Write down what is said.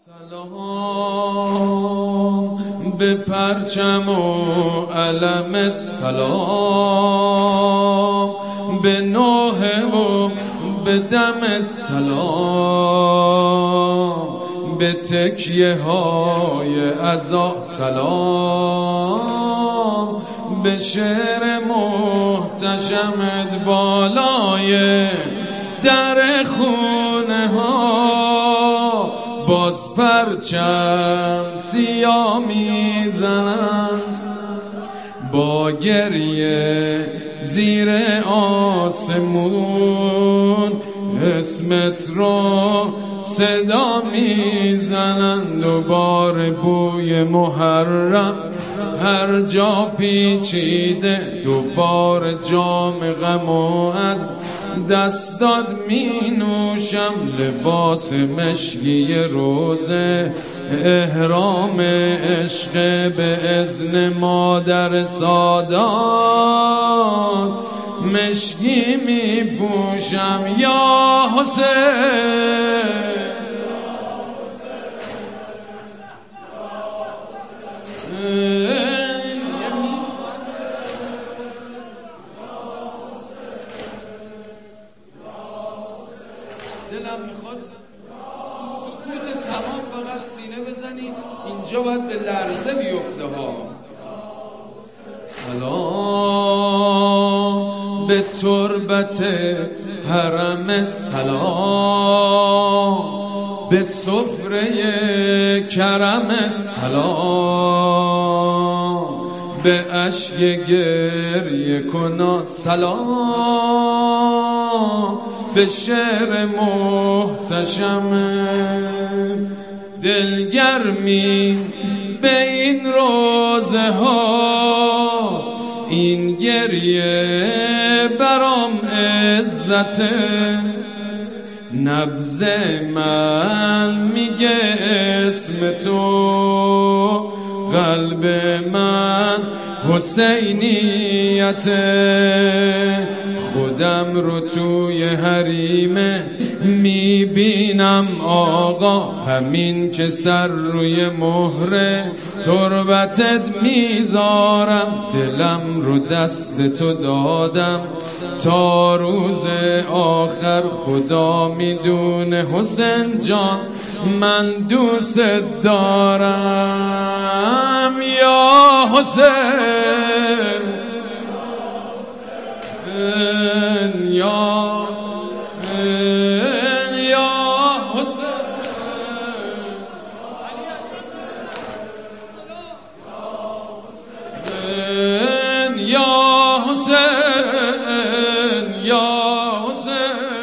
سلام به پرچم و علمت، سلام به نوحه و به دمت، سلام به تکیه های عزا، سلام به شعر محتشمت بالای در خونه ها. باز پرچم سیاه میزنن با گریه زیر آسمون، اسمت رو صدا میزنن. دوباره بوی محرم هر جا پیچیده، دوباره جام غمو از دستات می نوشم. لباس مشکی روزه احرام عشق به اذن مادر سادات، مشکی می پوشم یا حسین. دلم میخواد سکوت تمام فقط سینه بزنی، اینجا باید به لرزه بیفته ها. سلام به تربت حرمت، سلام به سفره کرمت، سلام به اشک گریه کنا، سلام به شعر محتشم. دلگرمی به این روزه هاست، این گریه برام عزته. نبض من میگه اسم تو، قلب من حسینیته. خودم رو توی حریمه میبینم آقا، همین که سر روی مهر تربتت میذارم. دلم رو دست تو دادم تا روز آخر، خدا میدونه حسین جان من دوست دارم یا حسین. یا حسین، یا حسین، یا حسین.